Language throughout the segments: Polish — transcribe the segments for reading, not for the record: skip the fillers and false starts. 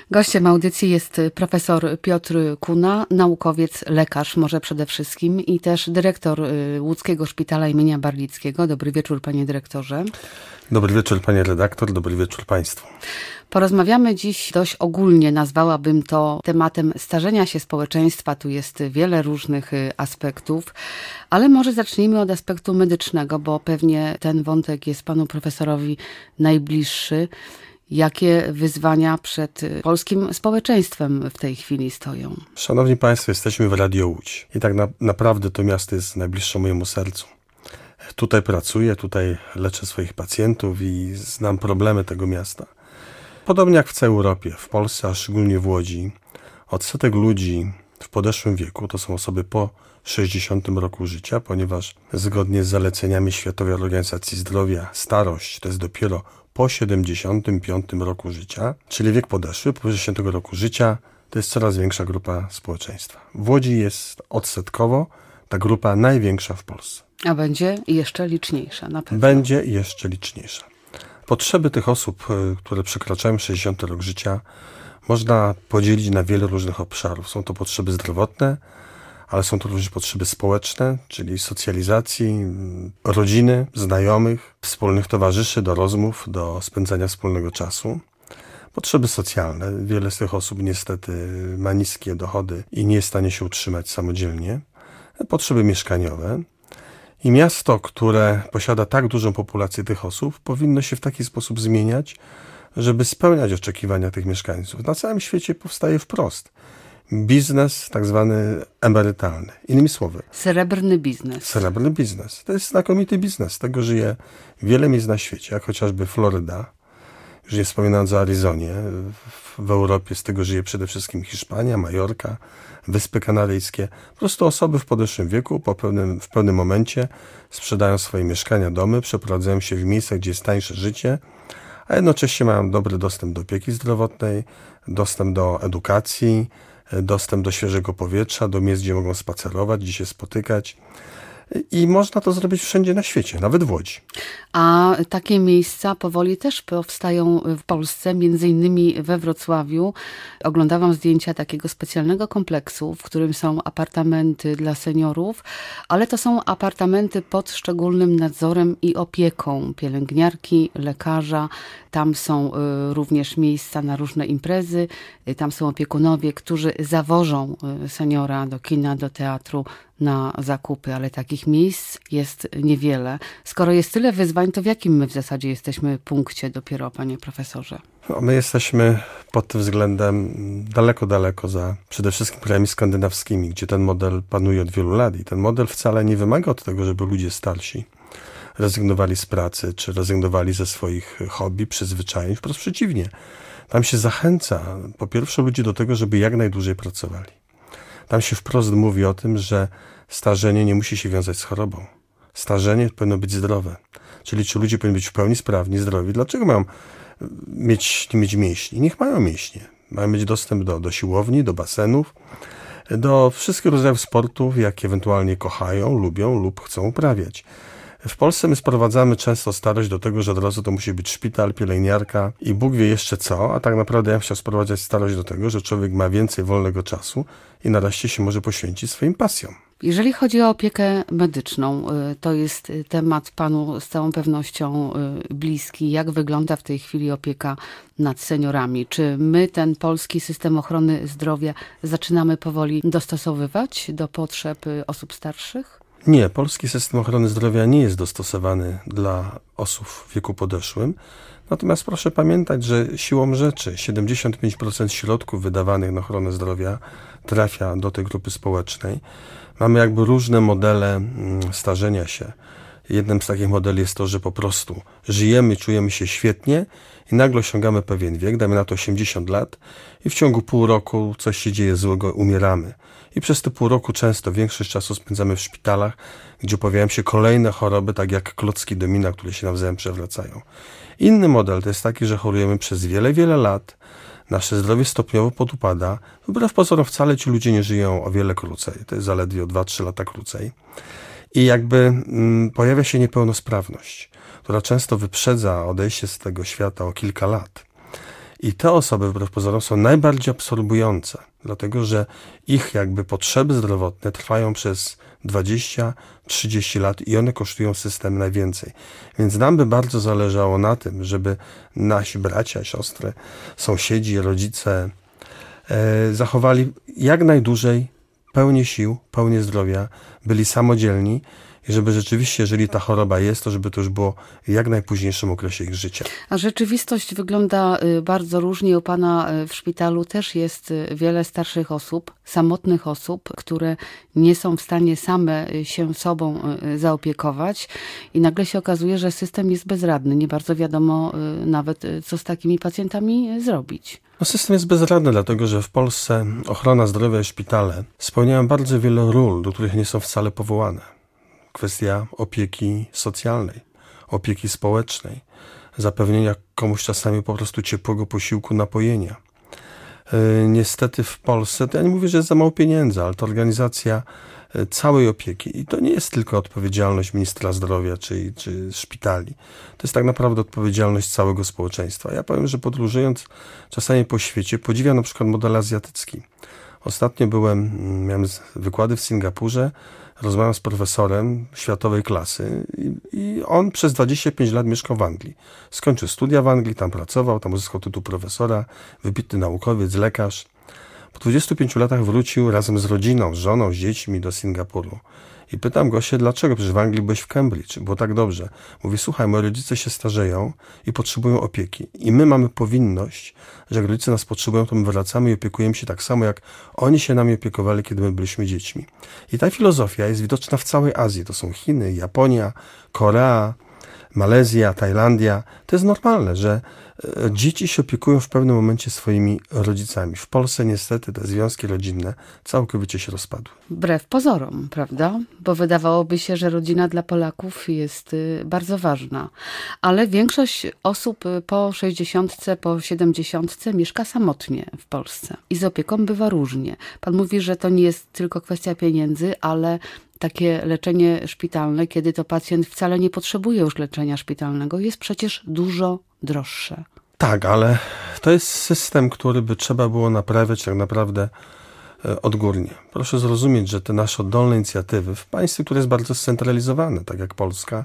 Gościem audycji jest profesor Piotr Kuna, naukowiec, lekarz może przede wszystkim i też dyrektor Łódzkiego Szpitala imienia Barlickiego. Dobry wieczór, panie dyrektorze. Dobry wieczór, panie redaktor, dobry wieczór państwu. Porozmawiamy dziś dość ogólnie, nazwałabym to tematem starzenia się społeczeństwa. Tu jest wiele różnych aspektów, ale może zacznijmy od aspektu medycznego, bo pewnie ten wątek jest panu profesorowi najbliższy. Jakie wyzwania przed polskim społeczeństwem w tej chwili stoją? Szanowni państwo, jesteśmy w Radio Łódź i tak naprawdę to miasto jest najbliższe mojemu sercu. Tutaj pracuję, tutaj leczę swoich pacjentów i znam problemy tego miasta. Podobnie jak w całej Europie, w Polsce, a szczególnie w Łodzi, odsetek ludzi w podeszłym wieku to są osoby po 60 roku życia, ponieważ zgodnie z zaleceniami Światowej Organizacji Zdrowia starość to jest dopiero po 75 roku życia, czyli wiek podeszły, po 60 roku życia to jest coraz większa grupa społeczeństwa. W Łodzi jest odsetkowo ta grupa największa w Polsce. A będzie jeszcze liczniejsza na pewno. Będzie jeszcze liczniejsza. Potrzeby tych osób, które przekraczają 60 rok życia, można podzielić na wiele różnych obszarów. Są to potrzeby zdrowotne, ale są to również potrzeby społeczne, czyli socjalizacji, rodziny, znajomych, wspólnych towarzyszy, do rozmów, do spędzania wspólnego czasu. Potrzeby socjalne. Wiele z tych osób niestety ma niskie dochody i nie jest w stanie się utrzymać samodzielnie. Potrzeby mieszkaniowe. I miasto, które posiada tak dużą populację tych osób, powinno się w taki sposób zmieniać, żeby spełniać oczekiwania tych mieszkańców. Na całym świecie powstaje wprost biznes tak zwany emerytalny. Innymi słowy. Srebrny biznes. Srebrny biznes. To jest znakomity biznes. Z tego żyje wiele miejsc na świecie, jak chociażby Floryda. Już nie wspominając o Arizonie. W Europie z tego żyje przede wszystkim Hiszpania, Majorka, Wyspy Kanaryjskie. Po prostu osoby w podeszłym wieku w pewnym momencie sprzedają swoje mieszkania, domy, przeprowadzają się w miejsca, gdzie jest tańsze życie, a jednocześnie mają dobry dostęp do opieki zdrowotnej, dostęp do edukacji, dostęp do świeżego powietrza, do miejsc, gdzie mogą spacerować, gdzie się spotykać. I można to zrobić wszędzie na świecie, nawet w Łodzi. A takie miejsca powoli też powstają w Polsce, między innymi we Wrocławiu. Oglądałam zdjęcia takiego specjalnego kompleksu, w którym są apartamenty dla seniorów, ale to są apartamenty pod szczególnym nadzorem i opieką pielęgniarki, lekarza. Tam są również miejsca na różne imprezy, tam są opiekunowie, którzy zawożą seniora do kina, do teatru, na zakupy, ale takich miejsc jest niewiele. Skoro jest tyle wyzwań, to w jakim my w zasadzie jesteśmy punkcie dopiero, panie profesorze? My jesteśmy pod tym względem daleko za przede wszystkim krajami skandynawskimi, gdzie ten model panuje od wielu lat i ten model wcale nie wymaga od tego, żeby ludzie starsi rezygnowali z pracy, czy rezygnowali ze swoich hobby, przyzwyczajeń. Wprost przeciwnie. Tam się zachęca po pierwsze ludzi do tego, żeby jak najdłużej pracowali. Tam się wprost mówi o tym, że starzenie nie musi się wiązać z chorobą. Starzenie powinno być zdrowe. Czyli czy ludzie powinni być w pełni sprawni, zdrowi. Dlaczego mają nie mieć mięśni? Niech mają mięśnie. Mają mieć dostęp do siłowni, do basenów, do wszystkich rodzajów sportów, jakie ewentualnie kochają, lubią lub chcą uprawiać. W Polsce my sprowadzamy często starość do tego, że od razu to musi być szpital, pielęgniarka i Bóg wie jeszcze co, a tak naprawdę ja bym chciał sprowadzać starość do tego, że człowiek ma więcej wolnego czasu i nareszcie się może poświęcić swoim pasjom. Jeżeli chodzi o opiekę medyczną, to jest temat panu z całą pewnością bliski. Jak wygląda w tej chwili opieka nad seniorami? Czy my ten polski system ochrony zdrowia zaczynamy powoli dostosowywać do potrzeb osób starszych? Nie, polski system ochrony zdrowia nie jest dostosowany dla osób w wieku podeszłym. Natomiast proszę pamiętać, że siłą rzeczy 75% środków wydawanych na ochronę zdrowia trafia do tej grupy społecznej. Mamy jakby różne modele starzenia się. Jednym z takich modeli jest to, że po prostu żyjemy, czujemy się świetnie i nagle osiągamy pewien wiek, damy na to 80 lat i w ciągu pół roku coś się dzieje złego, umieramy. I przez te pół roku często większość czasu spędzamy w szpitalach, gdzie pojawiają się kolejne choroby, tak jak klocki domina, które się nawzajem przewracają. Inny model to jest taki, że chorujemy przez wiele lat, nasze zdrowie stopniowo podupada. Wbrew pozorom wcale ci ludzie nie żyją o wiele krócej, to jest zaledwie o 2-3 lata krócej. I jakby pojawia się niepełnosprawność, która często wyprzedza odejście z tego świata o kilka lat. I te osoby wbrew pozorom są najbardziej absorbujące, dlatego że ich jakby potrzeby zdrowotne trwają przez 20-30 lat i one kosztują system najwięcej. Więc nam by bardzo zależało na tym, żeby nasi bracia, siostry, sąsiedzi, rodzice zachowali jak najdłużej pełnię sił, pełnię zdrowia, byli samodzielni i żeby rzeczywiście, jeżeli ta choroba jest, to żeby to już było w jak najpóźniejszym okresie ich życia. A rzeczywistość wygląda bardzo różnie. U pana w szpitalu też jest wiele starszych osób, samotnych osób, które nie są w stanie same się sobą zaopiekować i nagle się okazuje, że system jest bezradny. Nie bardzo wiadomo nawet, co z takimi pacjentami zrobić. No, system jest bezradny, dlatego że w Polsce ochrona zdrowia i szpitale spełniają bardzo wiele ról, do których nie są wcale powołane. Kwestia opieki socjalnej, opieki społecznej, zapewnienia komuś czasami po prostu ciepłego posiłku, napojenia. Niestety w Polsce, to ja nie mówię, że jest za mało pieniędzy, ale to organizacja całej opieki i to nie jest tylko odpowiedzialność ministra zdrowia czy szpitali. To jest tak naprawdę odpowiedzialność całego społeczeństwa. Ja powiem, że podróżując czasami po świecie podziwiam na przykład model azjatycki. Ostatnio miałem wykłady w Singapurze, rozmawiam z profesorem światowej klasy i on przez 25 lat mieszkał w Anglii. Skończył studia w Anglii, tam pracował, tam uzyskał tytuł profesora, wybitny naukowiec, lekarz. Po 25 latach wrócił razem z rodziną, z żoną, z dziećmi do Singapuru. I pytam go się, dlaczego? Przecież w Anglii byłeś w Cambridge, było tak dobrze. Mówi, słuchaj, moi rodzice się starzeją i potrzebują opieki. I my mamy powinność, że jak rodzice nas potrzebują, to my wracamy i opiekujemy się tak samo, jak oni się nami opiekowali, kiedy my byliśmy dziećmi. I ta filozofia jest widoczna w całej Azji. To są Chiny, Japonia, Korea, Malezja, Tajlandia. To jest normalne, że dzieci się opiekują w pewnym momencie swoimi rodzicami. W Polsce niestety te związki rodzinne całkowicie się rozpadły. Wbrew pozorom, prawda? Bo wydawałoby się, że rodzina dla Polaków jest bardzo ważna. Ale większość osób po 60, po 70 mieszka samotnie w Polsce. I z opieką bywa różnie. Pan mówi, że to nie jest tylko kwestia pieniędzy, ale takie leczenie szpitalne, kiedy to pacjent wcale nie potrzebuje już leczenia szpitalnego, jest przecież dużo droższe. Tak, ale to jest system, który by trzeba było naprawiać tak naprawdę odgórnie. Proszę zrozumieć, że te nasze oddolne inicjatywy w państwie, które jest bardzo scentralizowane, tak jak Polska,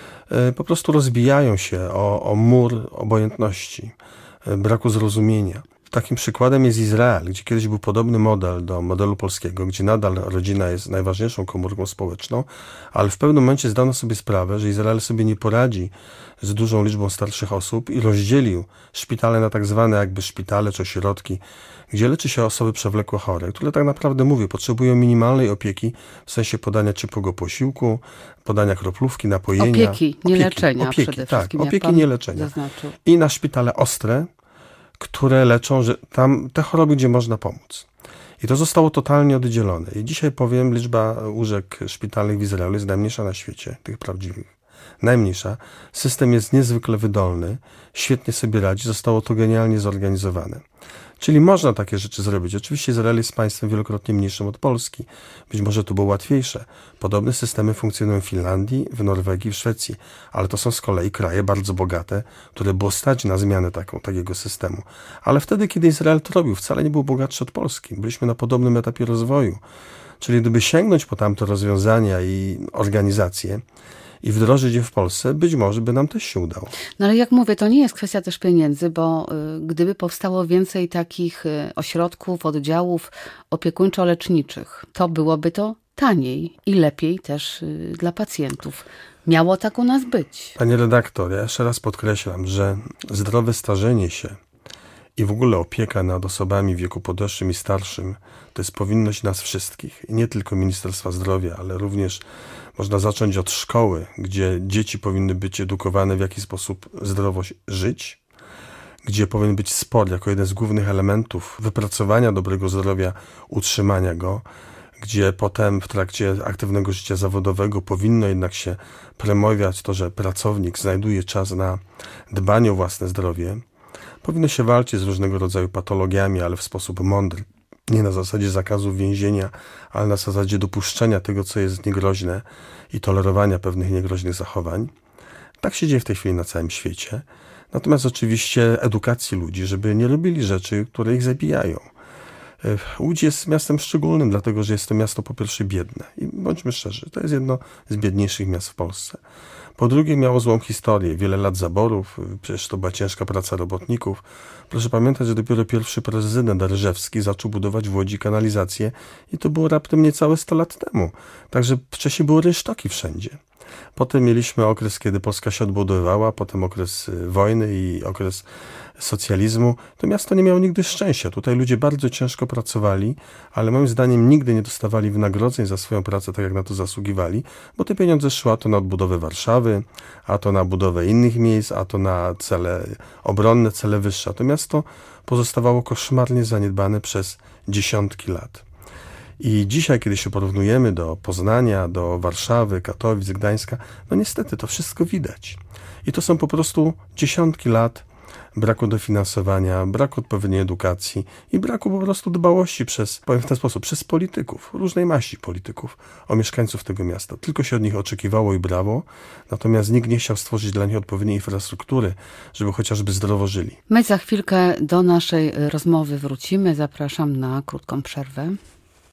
po prostu rozbijają się o mur obojętności, braku zrozumienia. Takim przykładem jest Izrael, gdzie kiedyś był podobny model do modelu polskiego, gdzie nadal rodzina jest najważniejszą komórką społeczną, ale w pewnym momencie zdano sobie sprawę, że Izrael sobie nie poradzi z dużą liczbą starszych osób i rozdzielił szpitale na tak zwane jakby szpitale czy ośrodki, gdzie leczy się osoby przewlekle chore, które tak naprawdę, mówię, potrzebują minimalnej opieki w sensie podania ciepłego posiłku, podania kroplówki, napojenia. Opieki, nie leczenia przede wszystkim. Tak, opieki, nie leczenia. Zaznaczył. I na szpitale ostre, które leczą, że tam te choroby, gdzie można pomóc. I to zostało totalnie oddzielone. I dzisiaj powiem, liczba łóżek szpitalnych w Izraelu jest najmniejsza na świecie, tych prawdziwych. Najmniejsza. System jest niezwykle wydolny, świetnie sobie radzi, zostało to genialnie zorganizowane. Czyli można takie rzeczy zrobić. Oczywiście Izrael jest państwem wielokrotnie mniejszym od Polski. Być może to było łatwiejsze. Podobne systemy funkcjonują w Finlandii, w Norwegii, w Szwecji, ale to są z kolei kraje bardzo bogate, które było stać na zmianę takiego systemu. Ale wtedy, kiedy Izrael to robił, wcale nie był bogatszy od Polski. Byliśmy na podobnym etapie rozwoju. Czyli gdyby sięgnąć po tamte rozwiązania i organizacje, i wdrożyć je w Polsce, być może by nam też się udało. No ale jak mówię, to nie jest kwestia też pieniędzy, bo gdyby powstało więcej takich ośrodków, oddziałów opiekuńczo-leczniczych, to byłoby to taniej i lepiej też dla pacjentów. Miało tak u nas być. Panie redaktor, ja jeszcze raz podkreślam, że zdrowe starzenie się i w ogóle opieka nad osobami w wieku podeszłym i starszym to jest powinność nas wszystkich. I nie tylko Ministerstwa Zdrowia, ale również można zacząć od szkoły, gdzie dzieci powinny być edukowane, w jaki sposób zdrowo żyć, gdzie powinien być sport jako jeden z głównych elementów wypracowania dobrego zdrowia, utrzymania go, gdzie potem w trakcie aktywnego życia zawodowego powinno jednak się promować to, że pracownik znajduje czas na dbanie o własne zdrowie. Powinno się walczyć z różnego rodzaju patologiami, ale w sposób mądry. Nie na zasadzie zakazu więzienia, ale na zasadzie dopuszczenia tego, co jest niegroźne i tolerowania pewnych niegroźnych zachowań. Tak się dzieje w tej chwili na całym świecie. Natomiast oczywiście edukacji ludzi, żeby nie robili rzeczy, które ich zabijają. Łódź jest miastem szczególnym, dlatego że jest to miasto po pierwsze biedne. I bądźmy szczerzy, to jest jedno z biedniejszych miast w Polsce. Po drugie miało złą historię, wiele lat zaborów, przecież to była ciężka praca robotników. Proszę pamiętać, że dopiero pierwszy prezydent Ryżewski zaczął budować w Łodzi kanalizację i to było raptem niecałe 100 lat temu. Także wcześniej były rynsztoki wszędzie. Potem mieliśmy okres, kiedy Polska się odbudowywała, potem okres wojny i okres socjalizmu. To miasto nie miało nigdy szczęścia. Tutaj ludzie bardzo ciężko pracowali, ale moim zdaniem nigdy nie dostawali wynagrodzeń za swoją pracę, tak jak na to zasługiwali, bo te pieniądze szły a to na odbudowę Warszawy, a to na budowę innych miejsc, a to na cele obronne, cele wyższe. To miasto pozostawało koszmarnie zaniedbane przez dziesiątki lat. I dzisiaj, kiedy się porównujemy do Poznania, do Warszawy, Katowic, Gdańska, no niestety to wszystko widać. I to są po prostu dziesiątki lat braku dofinansowania, braku odpowiedniej edukacji i braku po prostu dbałości powiem w ten sposób, przez polityków, różnej maści polityków, o mieszkańców tego miasta. Tylko się od nich oczekiwało i brało, natomiast nikt nie chciał stworzyć dla nich odpowiedniej infrastruktury, żeby chociażby zdrowo żyli. My za chwilkę do naszej rozmowy wrócimy. Zapraszam na krótką przerwę.